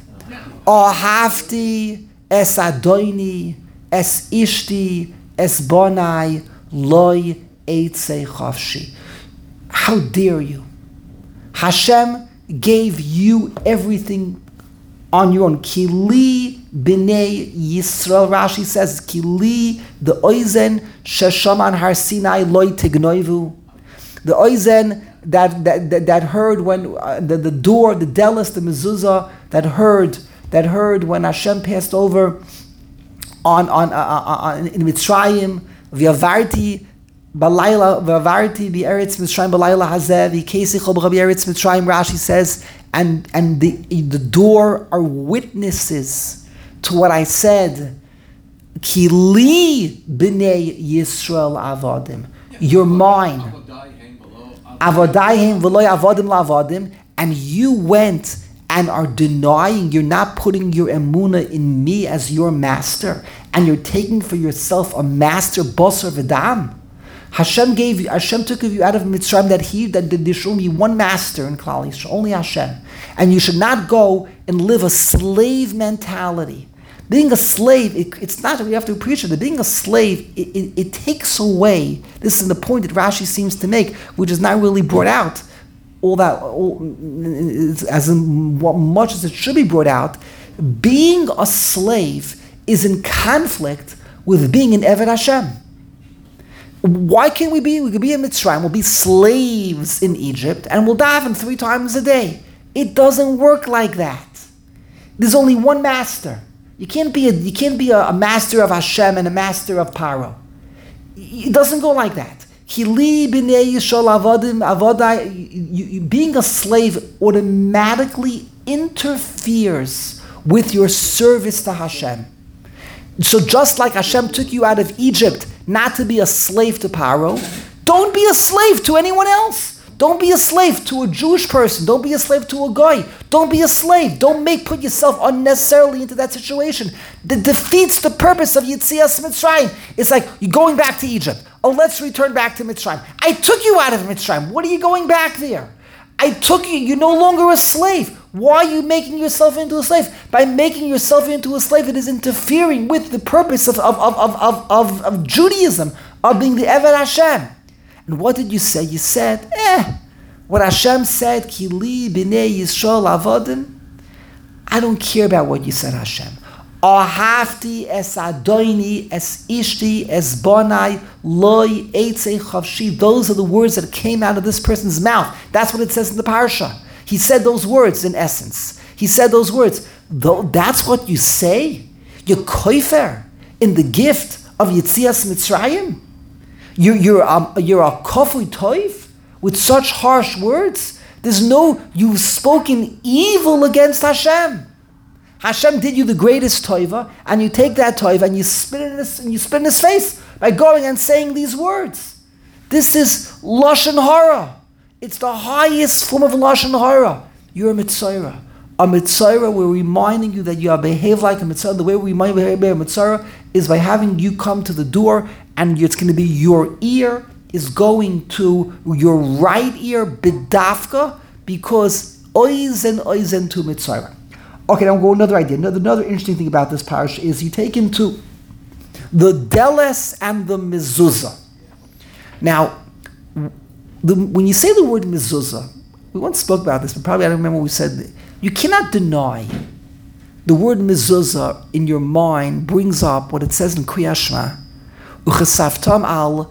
Ahavti es Adoni es ishti es bonai loy eitzei chavshi. How dare you? Hashem gave you everything on your own. Kili b'nei Yisrael, Rashi says, Kili the oizen sheshaman har Sinai loy tignoivu. The oizen that that, that, that heard when uh, the, the door, the delis, the mezuzah, that heard that heard when Hashem passed over on on, uh, on in Mitzrayim, v'avarti balayla v'avarti b'eretz Mitzrayim balayla hazeh v'kesi chol b'eretz Mitzrayim. Rashi says, and and the the door are witnesses to what I said. Ki li b'nei Yisrael avodim. You're mine. Avodayim v'loy avodim la'avodim, and you went and are denying, you're not putting your emunah in me as your master, and you're taking for yourself a master, basar v'dam. Hashem gave you, Hashem took you out of Mitzrayim, that he, that there should only be one master in Klal Yisrael, only Hashem. And you should not go and live a slave mentality. Being a slave, it, it's not that we have to appreciate it. Being a slave, it, it, it takes away, this is the point that Rashi seems to make, which is not really brought out, all that, all, as in, what much as it should be brought out, being a slave is in conflict with being an Eved Hashem. Why can't we be? We could be in Mitzrayim, we'll be slaves in Egypt, and we'll daven three times a day. It doesn't work like that. There's only one master. You can't be a, you can't be a, a master of Hashem and a master of Paro. It doesn't go like that. Being a slave automatically interferes with your service to Hashem. So just like Hashem took you out of Egypt not to be a slave to Paro, don't be a slave to anyone else. Don't be a slave to a Jewish person. Don't be a slave to a guy. Don't be a slave. Don't make put yourself unnecessarily into that situation. That defeats the purpose of Yetzias Mitzrayim. It's like you're going back to Egypt. Oh, let's return back to Mitzrayim. I took you out of Mitzrayim. What are you going back there? I took you. You're no longer a slave. Why are you making yourself into a slave? By making yourself into a slave, it is interfering with the purpose of, of, of, of, of, of, of Judaism, of being the Eved Hashem. And what did you say? You said, eh, what Hashem said, Ki li b'nei Yisrael avodim. I don't care about what you said, Hashem. Ahavti es adoini es ishti es bonai loy eitzei chavshi. Those are the words that came out of this person's mouth. That's what it says in the parasha. He said those words in essence. He said those words. Though that's what you say? You're koifer in the gift of Yetzias Mitzrayim? You're, you're, um, you're a kofui toiv with such harsh words? There's no, you've spoken evil against Hashem. Hashem did you the greatest toiva, and you take that toiva and you spit it in his, and you spit in his face by going and saying these words. This is Lashon Hara. It's the highest form of Lashon Hara. You're a Mitzorah. A Mitzorah, we're reminding you that you are behave like a Mitzorah. The way we might behave like a Mitzorah is by having you come to the door, and it's going to be your ear is going to your right ear, bidafka, because oizen oizen to Mitzorah. Okay, now we'll go another idea. Another, another interesting thing about this parish is you take into the deles and the mezuzah. Now, the, when you say the word mezuzah, we once spoke about this, but probably I don't remember what we said. You cannot deny the word mezuzah in your mind brings up what it says in Kriyas Shema, uchesaftam al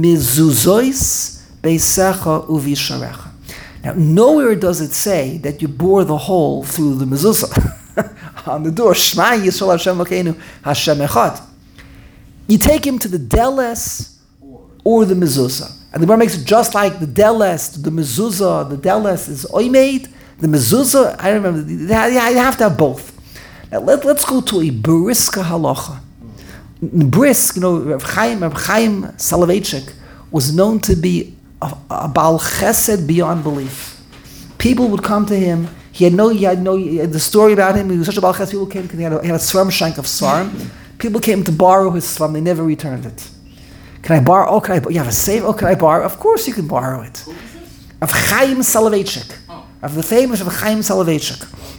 mezuzois beisecha uvisharecha. Now, nowhere does it say that you bore the hole through the mezuzah on the door. Shema Yisrael Hashem Elokeinu Hashem Echad. You take him to the deles or the mezuzah, and the Gemara makes it just like the deles, the mezuzah. The deles is oimeid. The mezuzah, I remember. You have to have both. Now let, let's go to a briska halacha. Brisk, you know, Rav Chaim, Rav Chaim Soloveitchik was known to be a, a Baal Chesed beyond belief. People would come to him. He had no, he had no. He had the story about him. He was such a Baal Chesed. People came because he had a, he had a svarm shank of svarm. People came to borrow his svarm. They never returned it. Can I borrow? Oh, can I? You have a save? Oh, can I borrow? Of course you can borrow it. Rav Chaim Soloveitchik, of the famous Rav Chaim Soloveitchik.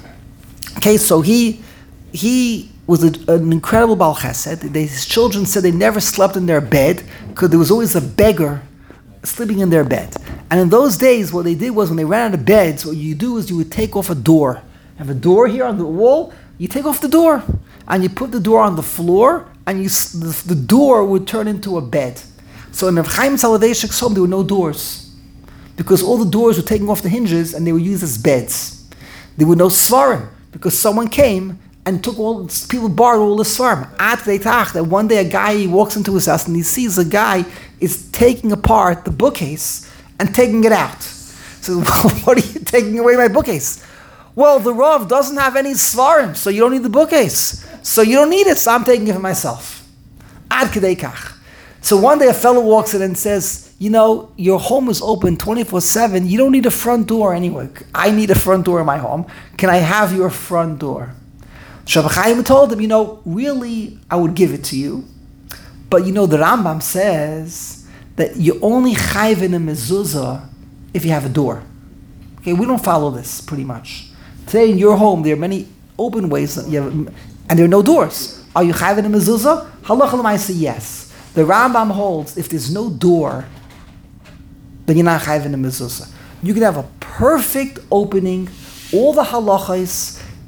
Okay, so he he was a, an incredible Baal Chesed. They, his children said they never slept in their bed because there was always a beggar sleeping in their bed. And in those days, what they did was when they ran out of beds, what you do is you would take off a door. You have a door here on the wall, you take off the door, and you put the door on the floor, and you the, the door would turn into a bed. So in Rav Chaim Soloveitchik's home, there were no doors, because all the doors were taken off the hinges, and they were used as beds. There were no svarim, because someone came and took all, people borrowed all the svarim. At Veitach, that one day a guy, he walks into his house, and he sees a guy is taking apart the bookcase and taking it out. So, what are you taking away my bookcase? Well, the Rav doesn't have any svarim, so you don't need the bookcase. So you don't need it, so I'm taking it for myself. Ad kedei kach. So one day a fellow walks in and says, you know, your home is open twenty-four seven, you don't need a front door anyway. I need a front door in my home. Can I have your front door? Rav Chaim told him, you know, really, I would give it to you. But you know, the Rambam says that you only chayv in a mezuzah if you have a door. Okay, we don't follow this pretty much. Today in your home, there are many open ways, that you have, and there are no doors. Are you chayv in a mezuzah? Halacha l'maaseh, yes. The Rambam holds if there's no door, then you're not chayv in a mezuzah. You can have a perfect opening, all the halachas.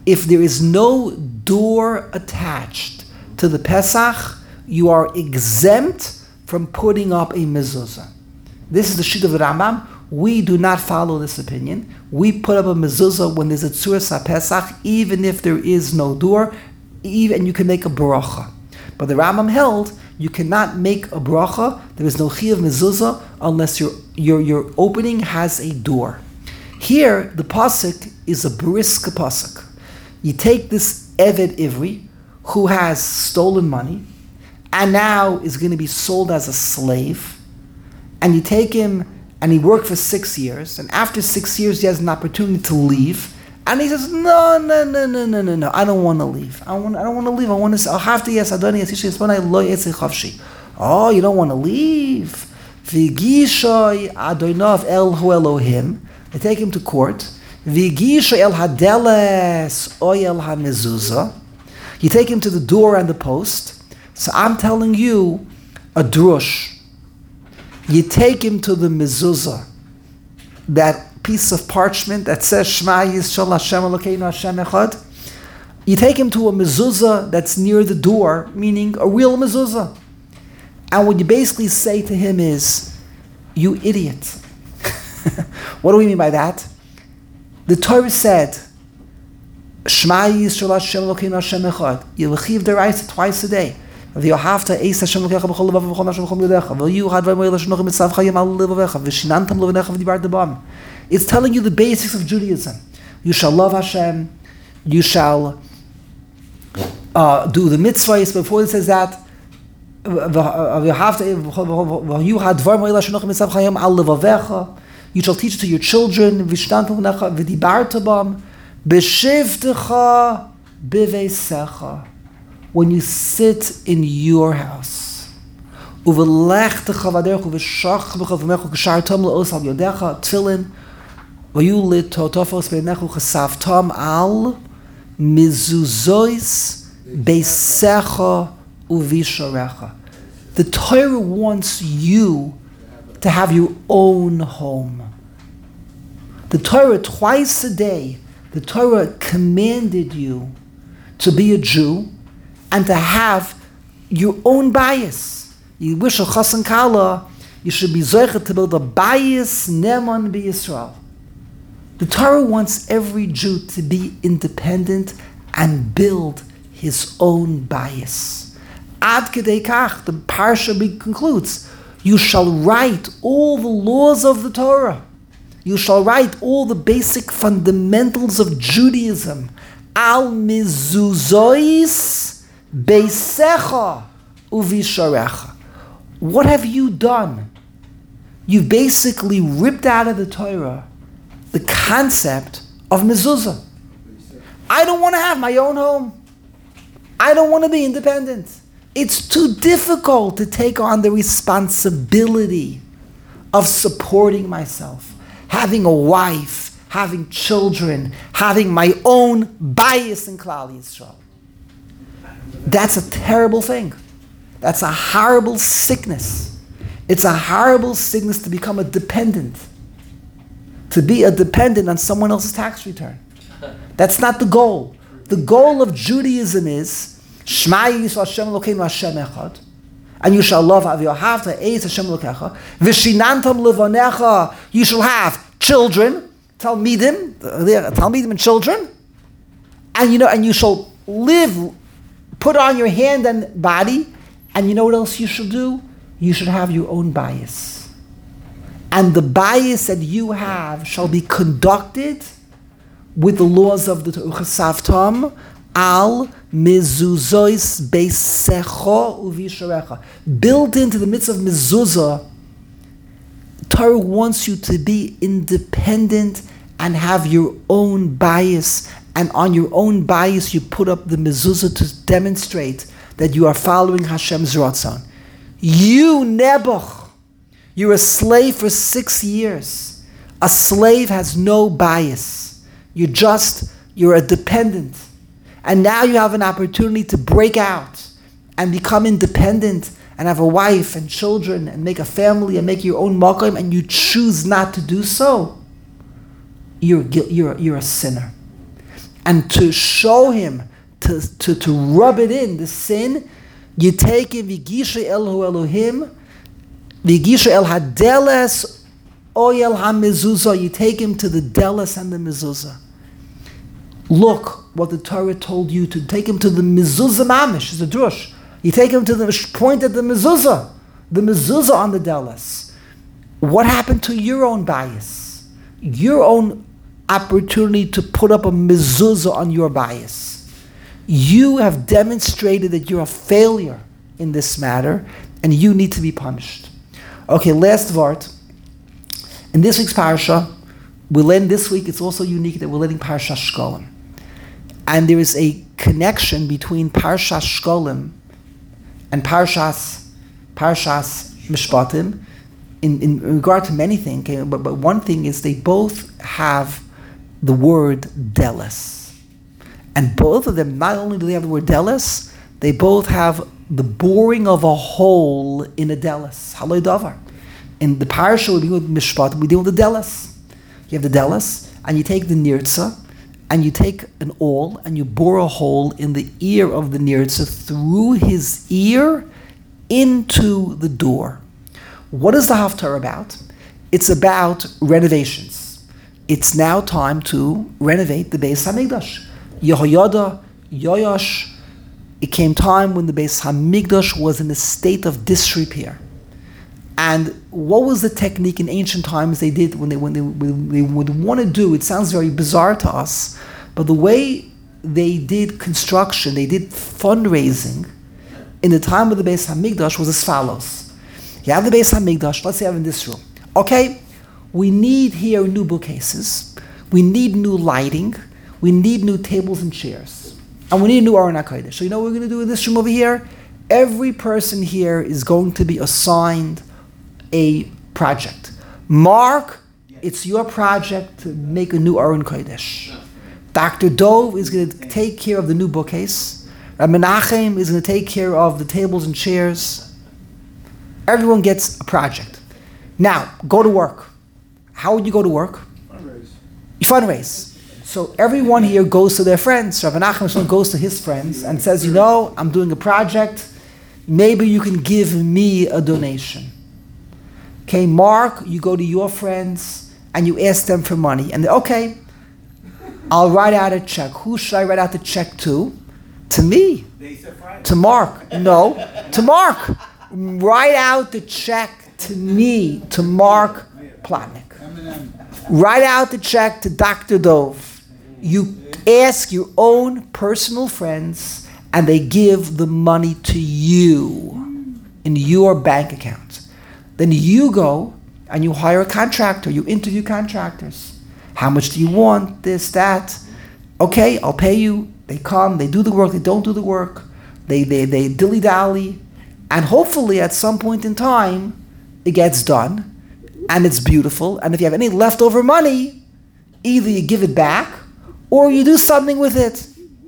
if there is no door attached to the Pesach, you are exempt from putting up a mezuzah. This is the sheet of the Rambam. We do not follow this opinion. We put up a mezuzah when there's a tzuras HaPesach, even if there is no door, even you can make a bracha. But the Rambam held you cannot make a bracha. There is no chiyuv mezuzah unless your your your opening has a door. Here, the pasuk is a briska pasuk. You take this Eved Ivri, who has stolen money, and now is going to be sold as a slave, and you take him, and he worked for six years, and after six years he has an opportunity to leave, and he says, no, no, no, no, no, no, no, I don't want to leave. I want, I don't want to leave. I want to. I'll have to. Yes, Adoni. Yes, yes, when I lo yetzei chavshi. Oh, you don't want to leave. V'gishoy Adonov El Hu Elohim. They take him to court. V'gishoy El Hadeles Oy El HaMezuzah. You take him to the door and the post. So I'm telling you a drush. You take him to the mezuzah, that piece of parchment that says Shema Yisrael Hashem Elokeinu Hashem Echad. You take him to a mezuzah that's near the door, meaning a real mezuzah. And what you basically say to him is, you idiot. What do we mean by that? The Torah said, Shema Yisrael Hashem Elokeinu Hashem Echad. You lechiv deraisa twice a day. V'yohavta eis Hashem Elokecha b'chol levav v'chol nafsho v'chol yodecha. V'yu had v'yim l'shnochim mitzav chayim al levavecha. V'shinantam levanecha v'dibarta b'am. It's telling you the basics of Judaism. You shall love Hashem. You shall uh, do the mitzvahs. Before it says that, v'yu had v'yim l'shnochim mitzav chayim al levavecha. You shall teach it to your children. V'shinantam levanecha v'dibarta b'am. B'shivtecha b'veisecha. When you sit in your house. Uvelechtecha v'aderech uv'shachbecha v'mechu k'shartam le'os al yodecha tefillin v'yu litotofos b'einechu chesavtam al mizuzois beisecha uvisharecha. The Torah wants you to have your own home. The Torah, twice a day, the Torah commanded you to be a Jew and to have your own bias. You wish a chassan kala, you should be zoichet to build a bias neman b'Yisrael. The Torah wants every Jew to be independent and build his own bias. Ad kedei kach, the parsha concludes, you shall write all the laws of the Torah. You shall write all the basic fundamentals of Judaism. Al mizuzois beisecha uvisharecha. What have you done? You basically ripped out of the Torah the concept of mezuzah. I don't want to have my own home. I don't want to be independent. It's too difficult to take on the responsibility of supporting myself, having a wife, having children, having my own bias in Klal Yisrael. That's a terrible thing. That's a horrible sickness. It's a horrible sickness to become a dependent. To be a dependent on someone else's tax return. That's not the goal. The goal of Judaism is Shema Yisrael Hashem Elokeinu Hashem Echad, and you shall love V'yohavta eis Hashem Elokecha v'shinantam levanecha. You shall have children, talmidim, talmidim and children, and you know, and you shall live. Put on your hand and body, and you know what else you should do? You should have your own bias. And the bias that you have shall be conducted with the laws of the Torah. Chesavtam al mizuzois beisecha uvisharecha. Built into the midst of mezuzah, Torah wants you to be independent and have your own bias. And on your own bias, you put up the mezuzah to demonstrate that you are following Hashem's ratzon. You, Nebuch, you're a slave for six years. A slave has no bias. You're just, you're a dependent. And now you have an opportunity to break out and become independent and have a wife and children and make a family and make your own makom, and you choose not to do so. You're, you're, you're a sinner. and to show him, to, to, to rub it in, the sin, you take him, V'gisha Elohu Elohim, V'gisha El Hadeles, Oyel HaMezuzah, you take him to the Deles and the Mezuzah. Look what the Torah told you to take him to the Mezuzah Mamish, is a drush. You take him to the point at the Mezuzah, the Mezuzah on the Deles. What happened to your own bias? Your own opportunity to put up a Mezuzah on your bias. You have demonstrated that you're a failure in this matter, and you need to be punished. Okay, last vart. In this week's parasha, we learn this week, it's also unique that we're learning Parashat Shkolim. And there is a connection between Parashat Shkolim and Parashas, Parashas Mishpatim in, in regard to many things. Okay? But, but one thing is they both have the word Deles. And both of them, not only do they have the word Deles, they both have the boring of a hole in a Deles. Haloi davar. In the parasha we deal with Mishpat, we deal with the Deles. You have the Deles, and you take the Nirtza, and you take an awl, and you bore a hole in the ear of the Nirtza through his ear into the door. What is the Haftarah about? It's about renovations. It's now time to renovate the Beis HaMikdash. Yehoyada, Yoash, it came time when the Beis HaMikdash was in a state of disrepair. And what was the technique in ancient times they did when they when they, when they would want to do, it sounds very bizarre to us, but the way they did construction, they did fundraising in the time of the Beis HaMikdash was as follows. You have the Beis HaMikdash, let's say I have in this room. Okay, we need here new bookcases, we need new lighting, we need new tables and chairs, and we need a new Aron HaKodesh. So you know what we're going to do in this room over here? Every person here is going to be assigned a project. Mark, it's your project to make a new Aron Kodesh. Doctor Dove is going to take care of the new bookcase. Rabbi Menachem is going to take care of the tables and chairs. Everyone gets a project. Now, go to work. How would you go to work? Fundraise. You fundraise. So everyone here goes to their friends. Rabbi Nachman goes to his friends and says, you know, I'm doing a project. Maybe you can give me a donation. Okay, Mark, you go to your friends and you ask them for money. And they, okay, I'll write out a check. Who should I write out the check to? To me. To Mark. No, to Mark. Write out the check to me, to Mark Plotnick. Write out the check to Doctor Dove. You ask your own personal friends and they give the money to you in your bank account. Then you go and you hire a contractor. You interview contractors. How much do you want? This, that. Okay, I'll pay you. They come, they do the work, they don't do the work. They, they, they dilly-dally. And hopefully at some point in time, it gets done. And it's beautiful. And if you have any leftover money, either you give it back or you do something with it.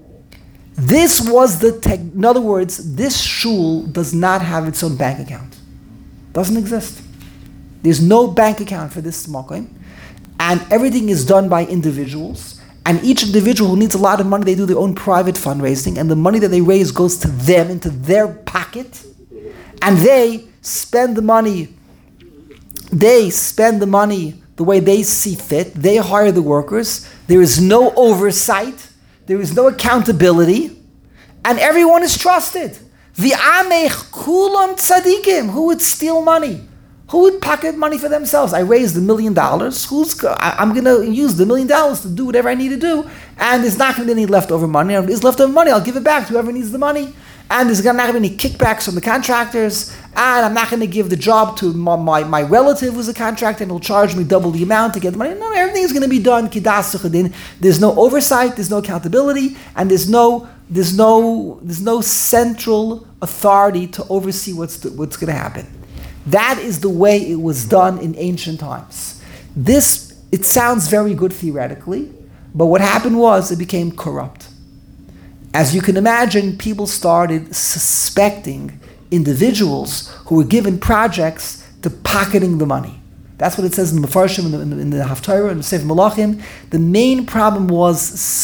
This was the tech. In other words, this shul does not have its own bank account. Doesn't exist. There's no bank account for this makom, and everything is done by individuals. And each individual who needs a lot of money, they do their own private fundraising, and the money that they raise goes to them, into their pocket, and they spend the money. They spend the money the way they see fit. They hire the workers. There is no oversight. There is no accountability, and everyone is trusted. V'amech kulam tzadikim. Who would steal money? Who would pocket money for themselves? I raised a million dollars. Who's? Go- I, I'm going to use the million dollars to do whatever I need to do, and there's not going to be any leftover money. If there's leftover money, I'll give it back to whoever needs the money. And there's not going to be any kickbacks from the contractors. And I'm not going to give the job to my, my, my relative who's a contractor and he'll charge me double the amount to get the money. No, everything is going to be done. Kidas suchadin. There's no oversight. There's no accountability, and there's no there's no there's no central authority to oversee what's what's going to happen. That is the way it was done in ancient times. This it sounds very good theoretically, but what happened was it became corrupt. As you can imagine, people started suspecting individuals who were given projects to pocketing the money. That's what it says in the Mefarshim, in the, in the, in the Haftarah, in the Sefer Malachim. The main problem was suspicion.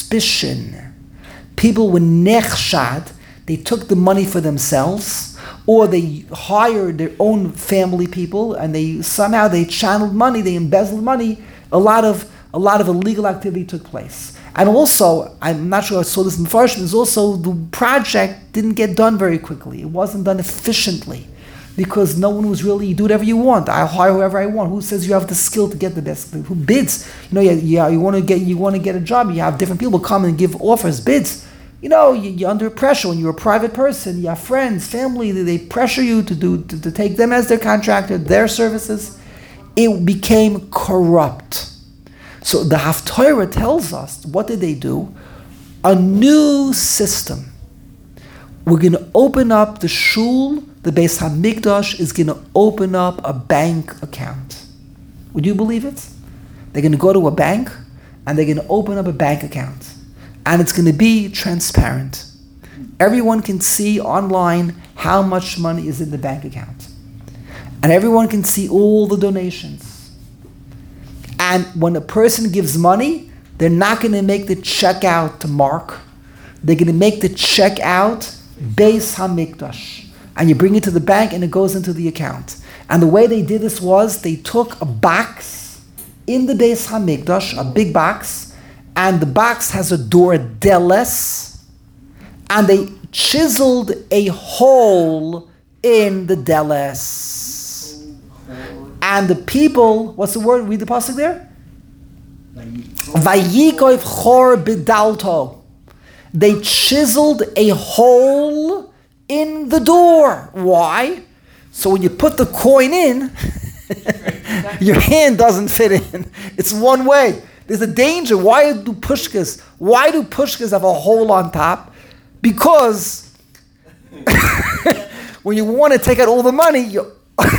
suspicion. People were nechshad. They took the money for themselves, or they hired their own family people, and they somehow they channeled money, they embezzled money. A lot of a lot of illegal activity took place. And also, I'm not sure I saw this in the first, is also the project didn't get done very quickly. It wasn't done efficiently because no one was really, you do whatever you want. I'll hire whoever I want. Who says you have the skill to get the best? Who bids? You know, you, you, you want to get you want to get a job. You have different people come and give offers, bids. You know, you, you're under pressure when you're a private person. You have friends, family. They pressure you to do to, to take them as their contractor, their services. It became corrupt. So the Haftarah tells us, what did they do? A new system. We're going to open up the shul, the Beis HaMikdash is going to open up a bank account. Would you believe it? They're going to go to a bank and they're going to open up a bank account. And it's going to be transparent. Everyone can see online how much money is in the bank account. And everyone can see all the donations. And when a person gives money, they're not going to make the check out to Mark. They're going to make the check out Beis HaMikdash. And you bring it to the bank and it goes into the account. And the way they did this was they took a box in the Beis HaMikdash, a big box, and the box has a door deles, and they chiseled a hole in the deles. And the people, what's the word? Read the pasuk there. Vayikoif chor bidalto. They chiseled a hole in the door. Why? So when you put the coin in, your hand doesn't fit in. It's one way. There's a danger. Why do pushkas? Why do pushkas have a hole on top? Because when you want to take out all the money, you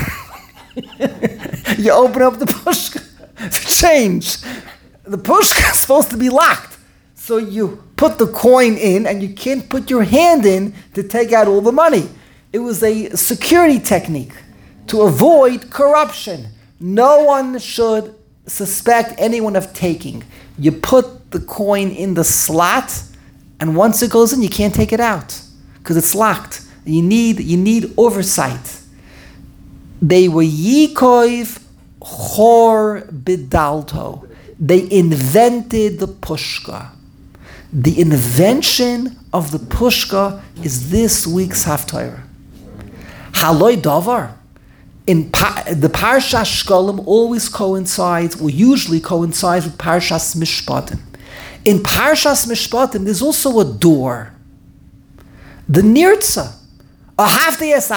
you open up the pushka to change. The pushka is supposed to be locked. So you put the coin in and you can't put your hand in to take out all the money. It was a security technique to avoid corruption. No one should suspect anyone of taking. You put the coin in the slot, and once it goes in, you can't take it out because it's locked. You need you need oversight. They were Yikoiv Chor Bidalto. They invented the pushka. The invention of the pushka is this week's Haftarah. Haloi Davar. In pa- the Parshas Shkolim always coincides, or usually coincides with Parshas Mishpatim. In Parshas Mishpatim, there's also a door. The Nirtza. Oh,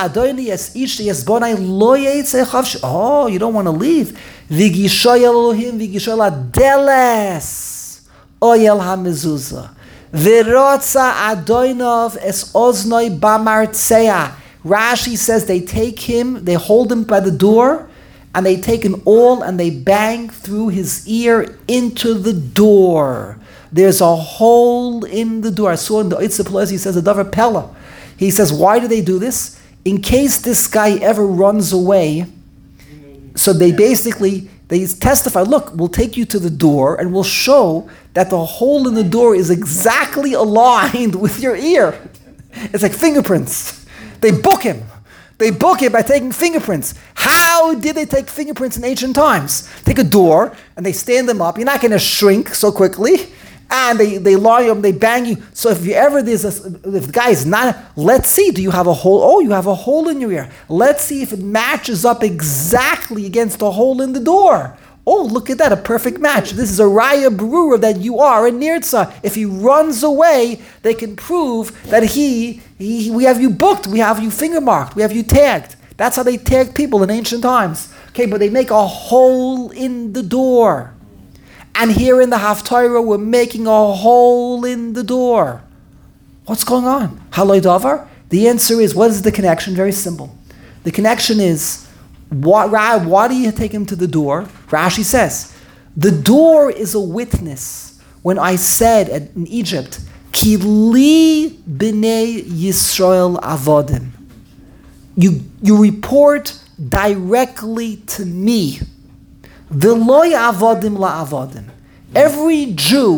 you don't want to leave. Vigishoy Elohim, Vigishoy Deles, Oyel HaMezuzah. Virotza Adoinov es Oznoi Bamartseya. Rashi says they take him, they hold him by the door, and they take an awl and they bang through his ear into the door. There's a hole in the door. I saw in the Itzah he says a davar pella. He says, why do they do this? In case this guy ever runs away. So they basically, they testify, look, we'll take you to the door and we'll show that the hole in the door is exactly aligned with your ear. It's like fingerprints. They book him. They book him by taking fingerprints. How did they take fingerprints in ancient times? Take a door and they stand them up. You're not going to shrink so quickly. And they, they lie you, they bang you. So if you ever, there's a, if the guy is not, let's see, do you have a hole? Oh, you have a hole in your ear. Let's see if it matches up exactly against the hole in the door. Oh, look at that, a perfect match. This is a raya berura that you are a nirtza. If he runs away, they can prove that he, he, we have you booked, we have you finger marked, we have you tagged. That's how they tagged people in ancient times. Okay, but they make a hole in the door. And here in the Haftarah, we're making a hole in the door. What's going on? Haloi davar? The answer is, what is the connection? Very simple. The connection is, why, why do you take him to the door? Rashi says, the door is a witness. When I said in Egypt, Ki li b'nei Yisrael avodim. You, you report directly to me. V'lo ya'avodim la'avodim. Every Jew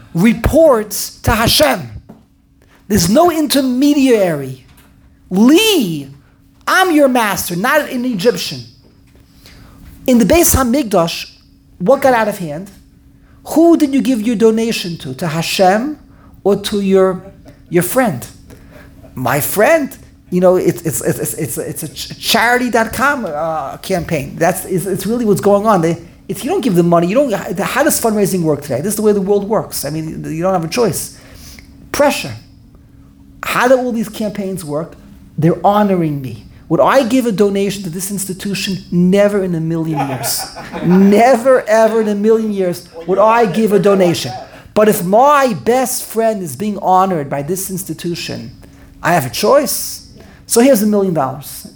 reports to Hashem. There's no intermediary. Li, I'm your master, not an Egyptian. In the Beis HaMikdash, what got out of hand? Who did you give your donation to? To Hashem or to your, your friend? My friend, you know, it's it's it's it's, it's a charity dot com uh, campaign. That's it's, it's really what's going on. They, if you don't give them money, you don't. How does fundraising work today? This is the way the world works. I mean, you don't have a choice. Pressure. How do all these campaigns work? They're honoring me. Would I give a donation to this institution? Never in a million years. Never, ever in a million years would I give a donation. But if my best friend is being honored by this institution, I have a choice. So here's a million dollars.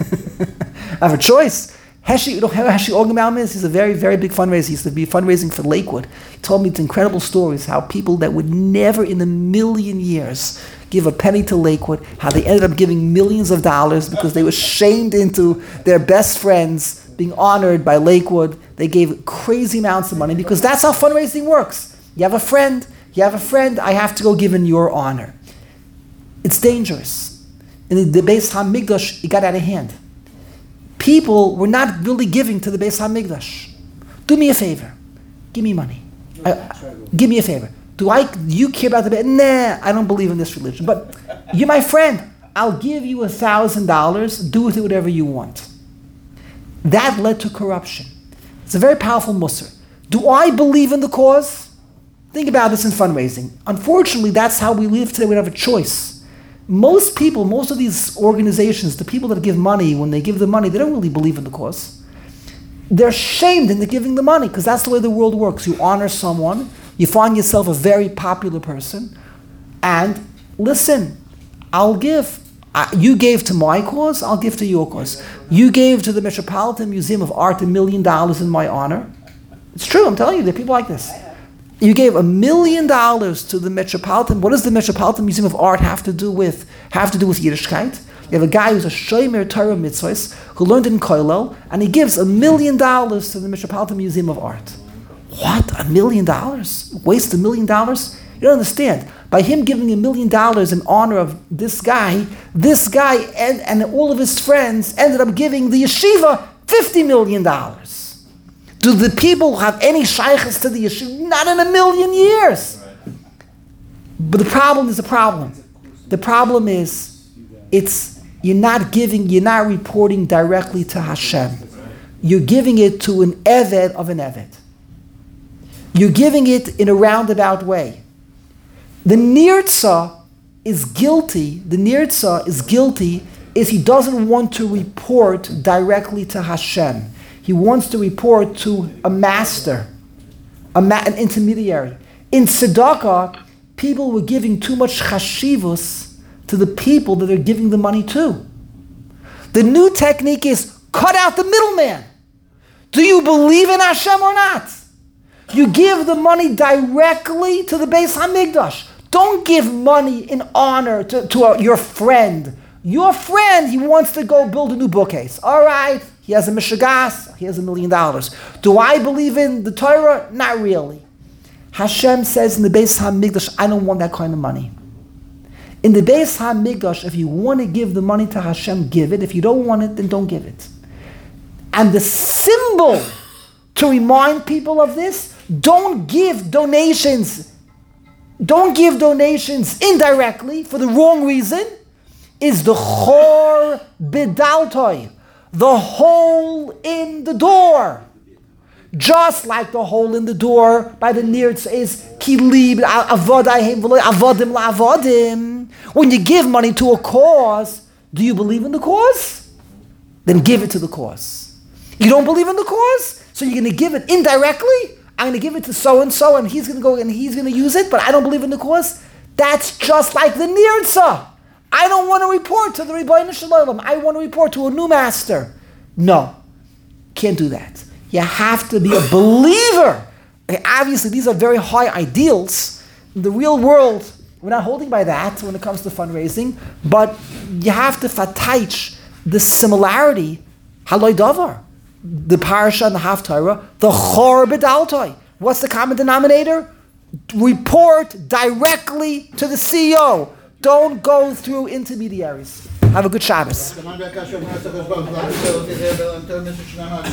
I have a choice. Heshi, you know, Heshi Ogamalm is, he's a very, very big fundraiser. He used to be fundraising for Lakewood. He told me it's incredible stories, how people that would never in a million years give a penny to Lakewood, how they ended up giving millions of dollars because they were shamed into their best friends being honored by Lakewood. They gave crazy amounts of money because that's how fundraising works. You have a friend, you have a friend, I have to go give in your honor. It's dangerous. In the Beis HaMikdash, it got out of hand. People were not really giving to the Beis HaMikdash. Do me a favor. Give me money. I, give me a favor. Do I? Do you care about the Beis? Nah, I don't believe in this religion. But you're my friend. I'll give you a thousand dollars. Do with it whatever you want. That led to corruption. It's a very powerful musar. Do I believe in the cause? Think about this in fundraising. Unfortunately, that's how we live today. We don't have a choice. Most people, most of these organizations, the people that give money, when they give the money, they don't really believe in the cause. They're shamed into giving the money because that's the way the world works. You honor someone, you find yourself a very popular person, and listen, I'll give. I, you gave to my cause, I'll give to your cause. You gave to the Metropolitan Museum of Art a million dollars in my honor. It's true, I'm telling you, there are people like this. You gave a million dollars to the Metropolitan. What does the Metropolitan Museum of Art have to do with have to do with Yiddishkeit? You have a guy who's a shomer Torah mitzvahs who learned in Kollel, and he gives a million dollars to the Metropolitan Museum of Art. What? A million dollars? Waste a million dollars? You don't understand. By him giving a million dollars in honor of this guy, this guy and, and all of his friends ended up giving the yeshiva fifty million dollars. Do the people have any shaykhs to the yeshiva? Not in a million years. But the problem is the problem. The problem is, it's you're not giving, you're not reporting directly to Hashem. You're giving it to an eved of an eved. You're giving it in a roundabout way. The nirtza is guilty. The nirtza is guilty if he doesn't want to report directly to Hashem. He wants to report to a master, a ma- an intermediary. In tzedakah, people were giving too much chashivus to the people that they're giving the money to. The new technique is cut out the middleman. Do you believe in Hashem or not? You give the money directly to the Beis HaMikdash. Don't give money in honor to, to a, your friend. Your friend, he wants to go build a new bookcase. All right. He has a mishagas, he has a million dollars. Do I believe in the Torah? Not really. Hashem says in the Beis HaMikdash, I don't want that kind of money. In the Beis HaMikdash, if you want to give the money to Hashem, give it. If you don't want it, then don't give it. And the symbol to remind people of this, don't give donations. Don't give donations indirectly for the wrong reason, is the chor bidaltoi. The hole in the door. Just like the hole in the door by the nirtz is kilib avodim la'avodim. When you give money to a cause, do you believe in the cause? Then give it to the cause. You don't believe in the cause? So you're going to give it indirectly? I'm going to give it to so-and-so and he's going to go and he's going to use it, but I don't believe in the cause? That's just like the nirtza. I don't want to report to the Rebbeinu Shalom. I want to report to a new master. No, can't do that. You have to be a believer. Okay, obviously, these are very high ideals. In the real world, we're not holding by that when it comes to fundraising, but you have to fataych the similarity, haloi davar, the parasha and the haftarah, the chor b'daltoi. What's the common denominator? report directly to the C E O. Don't go through intermediaries. Have a good Shabbos. כמובן בהקשר של הקדוש ברוך הוא,